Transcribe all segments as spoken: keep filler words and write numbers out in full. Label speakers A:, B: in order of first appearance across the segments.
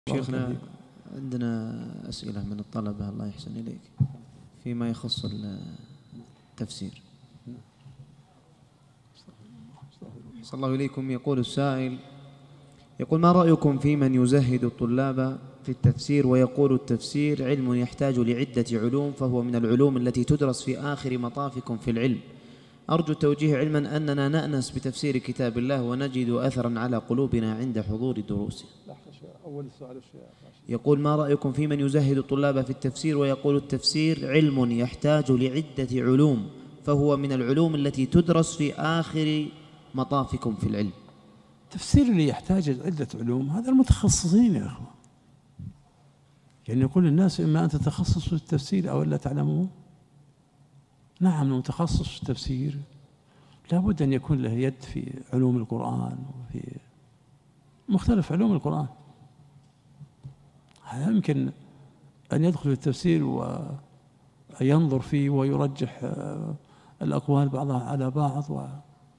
A: شيخنا عندنا أسئلة من الطلبة الله يحسن إليك فيما يخص التفسير. صلى الله إليكم. يقول السائل، يقول: ما رأيكم في من يزهد الطلاب في التفسير ويقول التفسير علم يحتاج لعدة علوم فهو من العلوم التي تدرس في آخر مطافكم في العلم؟ أرجو التوجيه، علما أننا نأنس بتفسير كتاب الله ونجد أثرا على قلوبنا عند حضور دروسه.
B: أول السؤال الشيء.
A: يقول: ما رأيكم في من يزهد الطلاب في التفسير ويقول التفسير علم يحتاج لعدة علوم فهو من العلوم التي تدرس في آخر مطافكم في العلم؟
B: التفسير اللي يحتاج عدة علوم هذا المتخصصين يا أخوان. يعني يقول الناس إما أن تتخصصوا في التفسير أو لا تعلمون. نعم، المتخصص في التفسير لابد أن يكون له يد في علوم القرآن وفي مختلف علوم القرآن. يمكن أن يدخل في التفسير وينظر فيه ويرجح الأقوال بعضها على بعض و...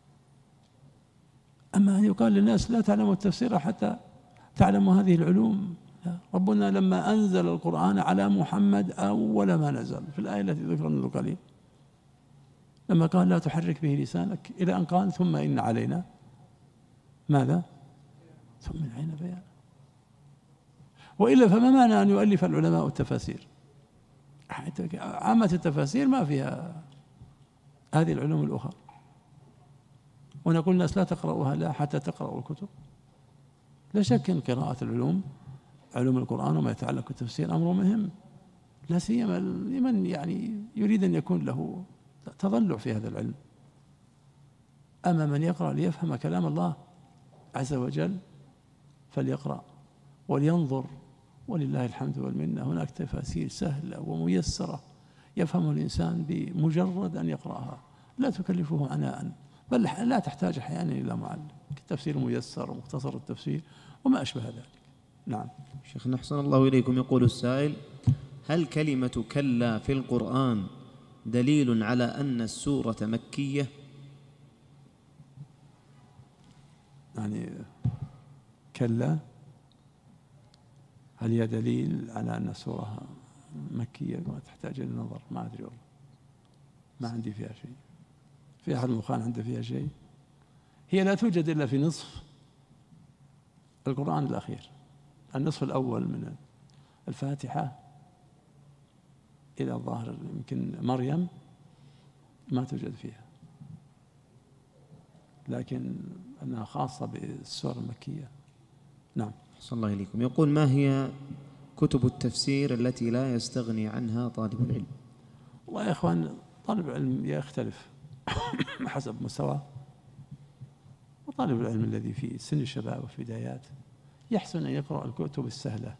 B: أما أن يقال للناس لا تعلموا التفسير حتى تعلموا هذه العلوم. ربنا لما أنزل القرآن على محمد أول ما نزل في الآية التي ذكرنا منذ قليل، لما قال لا تحرك به لسانك إلى أن قال ثم إن علينا ماذا؟ ثم إن علينا بيان. وإلا فما معنى أن يؤلف العلماء التفاسير؟ عامة التفاسير ما فيها هذه العلوم الأخرى، ونقول الناس لا تقرأوها لا حتى تقرأوا الكتب. لا شك أن قراءة العلوم علوم القرآن وما يتعلق بالتفسير أمر مهم، لا سيما لمن يعني يريد أن يكون له تضلع في هذا العلم. أما من يقرأ ليفهم كلام الله عز وجل فليقرأ ولينظر، ولله الحمد والمنة. هناك تفاسير سهلة وميسرة يفهم الإنسان بمجرد أن يقرأها، لا تكلفه عناء، بل لا تحتاج أحيانا إلى معلم. التفسير ميسر ومختصر التفسير وما أشبه ذلك. نعم.
A: شيخنا أحسن الله إليكم. يقول السائل: هل كلمة كلا في القرآن دليل على أن السورة مكية؟
B: يعني كلا هل هي دليل على أن السورة مكية؟ ما تحتاج إلى النظر، ما أدري والله، ما عندي فيها شيء. في أحد المخان عنده فيها شيء؟ هي لا توجد إلا في نصف القرآن الأخير، النصف الأول من الفاتحة إلى الظاهر يمكن مريم ما توجد فيها، لكن أنها خاصة بالسورة المكية. نعم.
A: أحسن الله إليكم. يقول: ما هي كتب التفسير التي لا يستغني عنها طالب العلم؟
B: والله يا إخوان، طالب العلم يختلف حسب مستواه، وطالب العلم الذي في سن الشباب وفي بدايات يحسن أن يقرأ الكتب السهلة،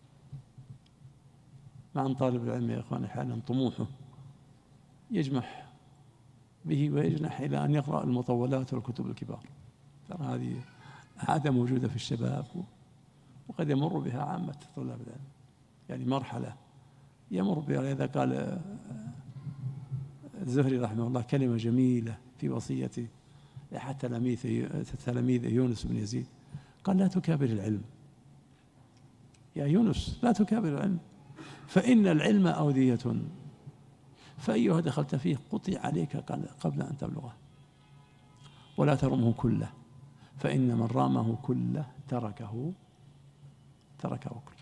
B: مع أن طالب العلم يا إخوان أحيانا طموحه يجمح به ويجنح إلى أن يقرأ المطولات والكتب الكبار. ترى هذه عادة موجودة في الشباب وقد يمر بها عامة طلاب العلم، يعني مرحلة يمر بها. إذا قال الزهري رحمه الله كلمة جميلة في وصيته لأحد تلاميذ يونس بن يزيد، قال: لا تكابر العلم يا يونس، لا تكابر العلم، فإن العلم أودية، فأيها دخلت فيه قطع عليك قبل أن تبلغه، ولا ترمه كله، فإن من رامه كله تركه تركه كله.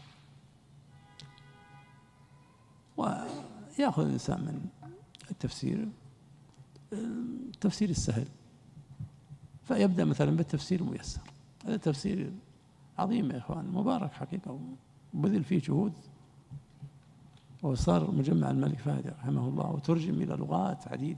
B: ويأخذ الإنسان من التفسير التفسير السهل، فيبدأ مثلا بالتفسير الميسر. هذا تفسير عظيم يا إخوان، مبارك حقيقة، وبذل فيه جهود، وصار مجمع الملك فهد رحمه الله وترجم إلى لغات عديدة،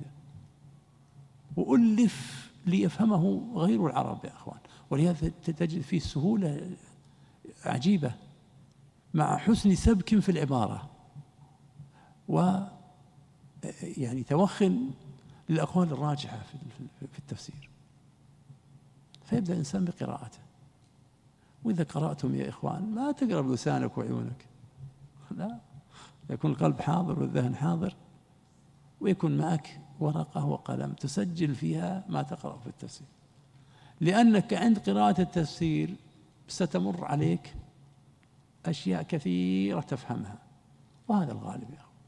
B: وألف ليفهمه غير العرب يا أخوان. ولهذا تجد فيه سهولة عجيبة مع حسن سبك في العبارة، و يعني توخن للأقوال الراجحة في التفسير. فيبدأ الإنسان بقراءته. وإذا قرأتم يا إخوان ما تقرأ بلسانك وعيونك، لا، يكون القلب حاضر والذهن حاضر، ويكون معك ورقة وقلم تسجل فيها ما تقرأ في التفسير، لأنك عند قراءة التفسير ستمر عليك أشياء كثيرة تفهمها، وهذا الغالب يا أخي.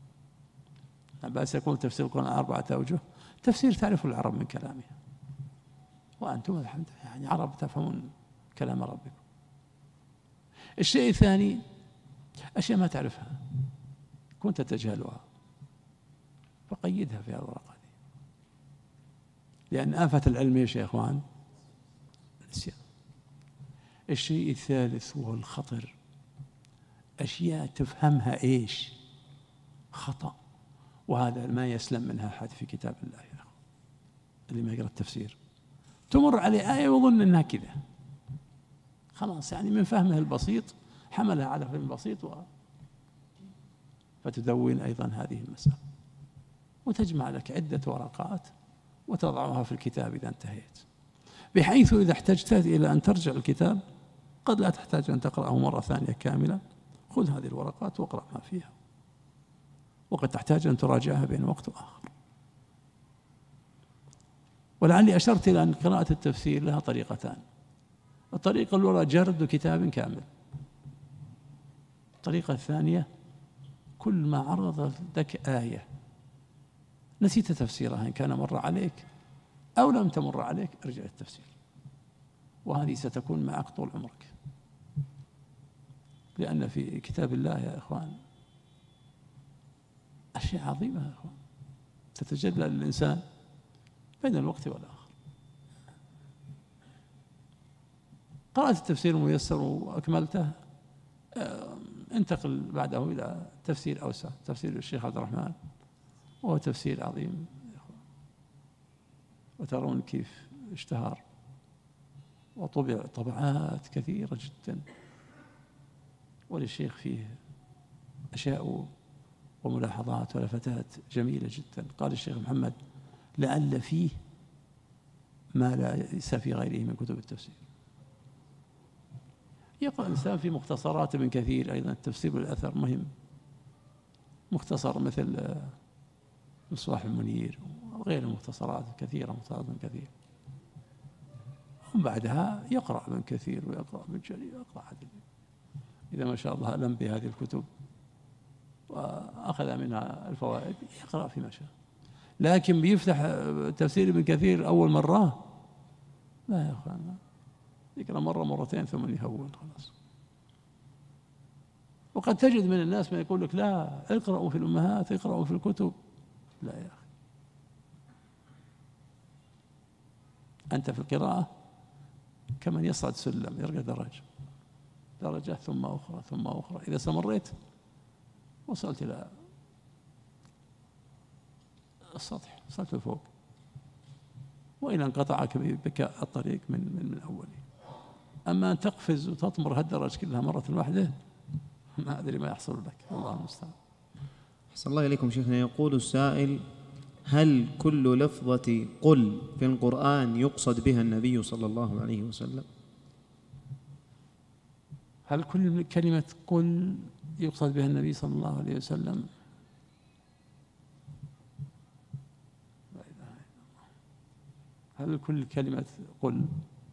B: بس يقول تفسير القرآن أربعة أوجه، تفسير تعرف العرب من كلامها، وأنتم الحمد لله يعني عرب تفهمون كلام ربكم. الشيء الثاني أشياء ما تعرفها كنت تجهلها، فقيدها في الورقة دي، لأن آفة العلم يا إخوان النسيان. الشيء الثالث وهو الخطر، أشياء تفهمها إيش خطأ، وهذا ما يسلم منها أحد في كتاب الله يا أخوان. اللي ما يقرأ التفسير تمر عليه آية ويظن أنها كذا خلاص، يعني من فهمه البسيط حملها على فهم بسيط و... فتدون أيضا هذه المسألة، وتجمع لك عدة ورقات وتضعها في الكتاب إذا انتهيت، بحيث إذا احتجت إلى أن ترجع الكتاب قد لا تحتاج أن تقرأه مرة ثانية كاملة، خذ هذه الورقات واقرأ ما فيها، وقد تحتاج أن تراجعها بين وقت وآخر. ولعلي أشرت إلى أن قراءة التفسير لها طريقتان. الطريقة الأولى جرد كتاب كامل، الطريقة الثانية كل ما عرض لك آية نسيت تفسيرها إن كان مر عليك أو لم تمر عليك ارجع التفسير، وهذه ستكون معك طول عمرك، لأن في كتاب الله يا إخوان أشياء عظيمة يا إخوان تتجلى للإنسان بين الوقت والآخر. قرأت التفسير الميسر وأكملته، انتقل بعده إلى تفسير أوسع، تفسير الشيخ عبد الرحمن، وهو تفسير عظيم يا إخوان، وترون كيف اشتهر وطبع طبعات كثيرة جدا، وللشيخ فيه أشياء وملاحظات ولفتات جميلة جدا. قال الشيخ محمد لعل فيه ما ليس في غيره من كتب التفسير. يقرأ الإنسان في مختصرات من كثير، أيضا التفسير بالأثر مهم، مختصر مثل مصباح المنير وغير المختصرات كثيرة، مختصرات من كثير، ومن بعدها يقرأ من كثير ويقرأ من جليل، يقرأ عدد إذا ما شاء الله ألم بهذه الكتب وأخذ منها الفوائد يقرأ فيما شاء. لكن بيفتح تفسير ابن كثير أول مرة لا يا أخوان، يقرأ مرة مرتين ثم يهون خلاص. وقد تجد من الناس من يقول لك لا اقرأوا في الأمهات، اقرأوا في الكتب. لا يا أخي، أنت في القراءة كمن يصعد سلم يرقى درجة درجة ثم أخرى ثم أخرى، إذا استمريت وصلت إلى السطح، وصلت لفوق، وإلى انقطعك بك الطريق من من من أوله. أما أن تقفز وتطمر هالدرجة كلها مرة واحدة ما أدري ما يحصل لك، الله المستعان.
A: أحسن الله إليكم شيخنا. يقول السائل: هل كل لفظة قل في القرآن يقصد بها النبي صلى الله عليه وسلم؟
B: هل كل كلمة قل يقصد بها النبي صلى الله عليه وسلم؟ لا إله إلا الله. هل كل كلمة قل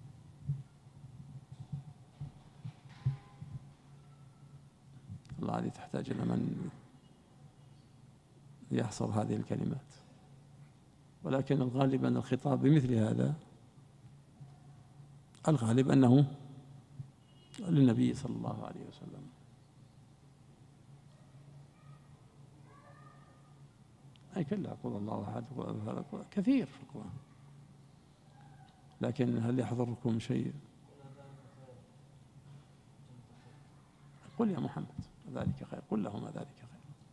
B: الله هذه تحتاج إلى من يحصر هذه الكلمات، ولكن الغالب أن الخطاب بمثل هذا الغالب أنه للنبي صلى الله عليه وسلم. أي كلا قل الله أحد كثير في القرآن، لكن هل يحضركم شيء؟ قل يا محمد ذلك خير، قل لهم ذلك خير،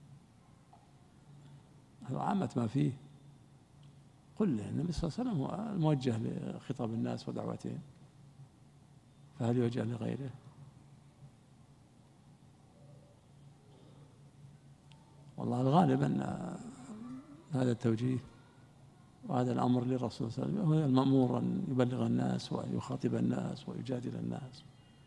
B: هذا عامة ما فيه. قل النبي صلى الله عليه وسلم هو الموجه لخطاب الناس ودعوتهم، فهل يوجه لغيره؟ والله الغالب أن هذا التوجيه وهذا الأمر للرسول صلى الله عليه وسلم، هو المأمور أن يبلغ الناس ويخاطب الناس ويجادل الناس.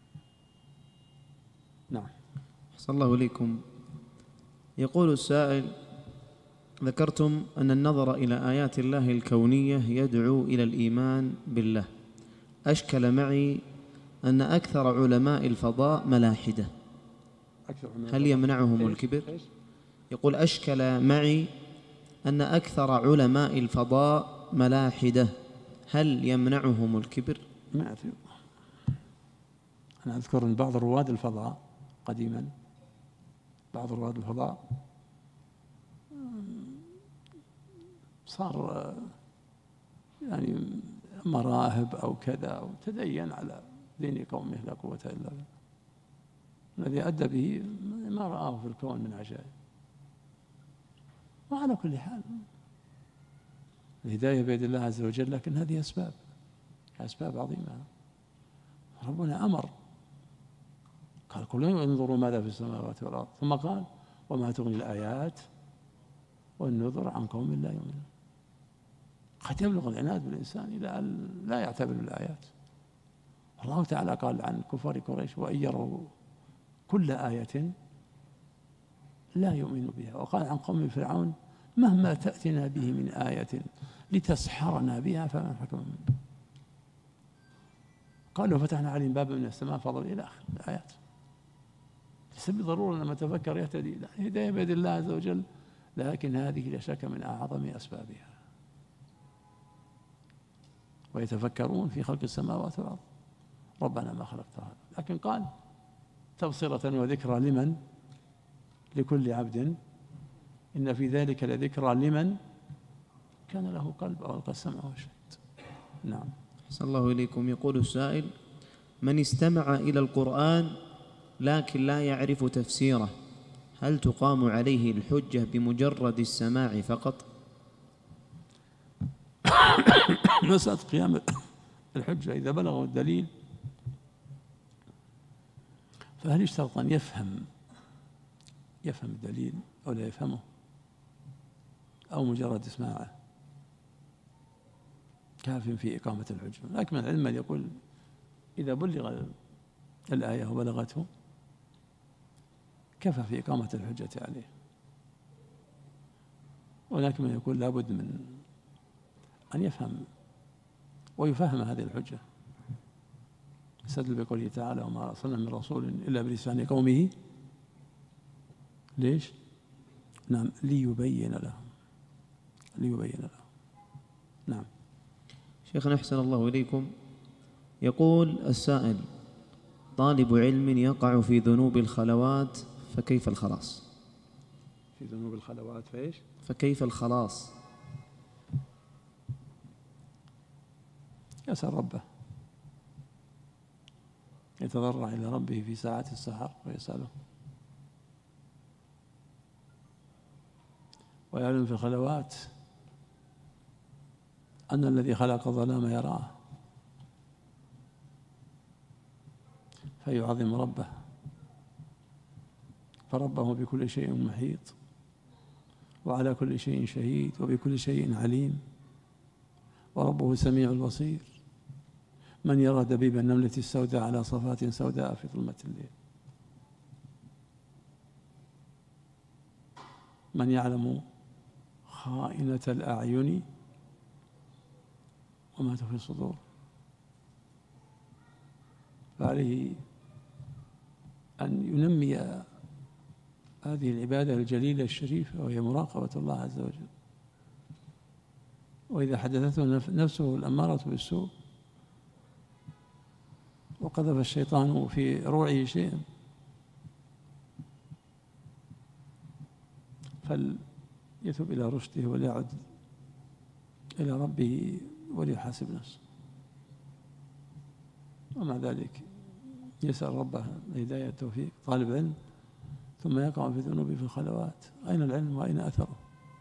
B: نعم.
A: أحسن الله إليكم. يقول السائل: ذكرتم أن النظر إلى آيات الله الكونية يدعو إلى الإيمان بالله. أشكل معي أن أكثر علماء الفضاء ملاحدة، هل يمنعهم الكبر؟ يقول أشكل معي أن أكثر علماء الفضاء ملاحدة، هل يمنعهم الكبر؟
B: ما أدري. أنا أذكر أن بعض رواد الفضاء قديما، بعض رواد الفضاء صار يعني مراهب أو كذا أو تدين على دين قومه لا قوة إلا بالله، الذي أدى به ما رآه في الكون من عجائب. وعلى كل حال الهداية بيد الله عز وجل، لكن هذه أسباب أسباب عظيمة. ربنا أمر قال كل انظروا ماذا في السماوات والأرض، ثم قال وما تغني الآيات والنذر عن قوم لا يؤمنون. قد يبلغ العناد بالإنسان إلى أن لا يعتبر الآيات. الله تعالى قال عن كفار قريش وإن يروا كل آية لا يؤمنوا بها، وقال عن قوم فرعون مهما تأتنا به من آية لتسحرنا بها فما حكم منه. قالوا فتحنا عليهم بابا من السماء فضل إلى آخر الآيات. ليس بالضرورة لما تفكر يهتدي، لا، الهداية بيد الله عز وجل، لكن هذه لا شك من أعظم أسبابها. ويتفكرون في خلق السماوات والأرض ربنا ما خلقت هذا، لكن قال تبصرة وذكرى لمن؟ لكل عبد إن في ذلك لذكرى لمن كان له قلب أو ألقى السمع وهو شهيد. نعم.
A: أحسن الله إليكم. يقول السائل من استمع إلى القرآن لكن لا يعرف تفسيره، هل تقام عليه الحجة بمجرد السماع فقط؟
B: مسألة قيام الحجة إذا بلغوا الدليل فهل يشترط أن يفهم يفهم الدليل أو لا يفهمه أو مجرد إسماعه كاف في إقامة الحجة؟ لكن من العلم يقول إذا بلغ الآية وبلغته كفى في إقامة الحجة عليه، ولكن من يقول لابد من أن يفهم ويفهم هذه الحجة، يستدل بقوله تعالى وما أرسلنا من رسول إلا بلسان قومه ليش؟ نعم ليبين لهم ليبين لهم. نعم.
A: شيخنا أحسن الله إليكم. يقول السائل طالب علم يقع في ذنوب الخلوات فكيف الخلاص؟
B: في ذنوب الخلوات فإيش؟
A: فكيف الخلاص؟
B: يسأل ربه، يتضرع إلى ربه في ساعات السحر ويسأله، ويعلم في الخلوات أن الذي خلق الظلام يراه فيعظم ربه، فربه بكل شيء محيط وعلى كل شيء شهيد وبكل شيء عليم، وربه سميع البصير من يرى دبيب النملة السوداء على صفات سوداء في ظلمة الليل، من يعلم خائنة الأعين وما تخفي الصدور. فعليه أن ينمي هذه العبادة الجليلة الشريفة وهي مراقبة الله عز وجل. وإذا حدثته نفسه الأمارة بالسوء وقذف الشيطان في روعه شيئا فليتوب إلى رشده وليعد إلى ربه وليحاسب نفسه، ومع ذلك يسأل ربه الهداية التوفيق. طالب علم ثم يقع في ذنوبه في الخلوات، أين العلم وأين أثره؟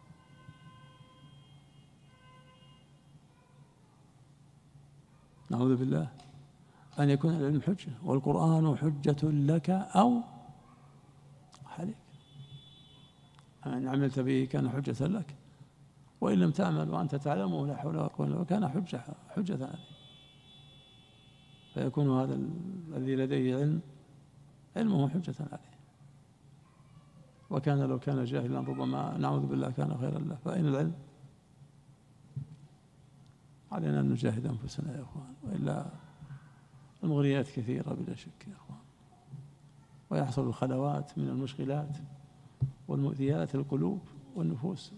B: نعوذ بالله أن يكون العلم حجة والقرآن حجة لك أو عليك، أن عملت به كان حجة لك، وإن لم تعمل وأنت تعلمه لا حول ولا قوة إلا بالله كان حجة حجة عليك. فيكون هذا الذي لديه علم علمه حجة عليه، وكان لو كان جاهلا ربما نعوذ بالله كان خيرا له. فأين العلم؟ علينا أن نجاهد أنفسنا يا أخوان، وإلا المغريات كثيرة بلا شك يا أخوان. ويحصل الخلوات من المشكلات والمؤذيات للقلوب والنفوس.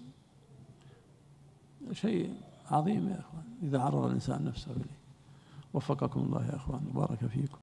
B: شيء عظيم يا أخوان إذا عرض الإنسان نفسه إليه. وفقكم الله يا أخوان وبارك فيكم.